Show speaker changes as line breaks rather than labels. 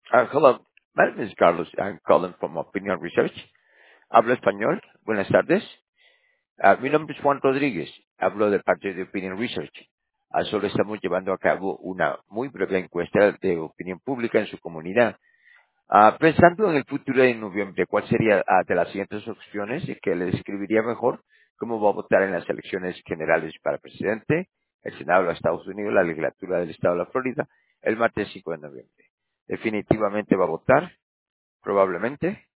Hello, my name is Carlos. I'm calling from Opinion Research. Hablo español. Buenas tardes. Mi nombre es Juan Rodríguez. Hablo de parte de Opinion Research. Solo estamos llevando a cabo una muy breve encuesta de opinión pública en su comunidad. Pensando en el futuro de noviembre, ¿cuál sería de las siguientes opciones que le describiría mejor cómo va a votar en las elecciones generales para presidente, el Senado de los Estados Unidos, la legislatura del Estado de la Florida, el martes 5 de noviembre? Definitivamente va a votar, probablemente.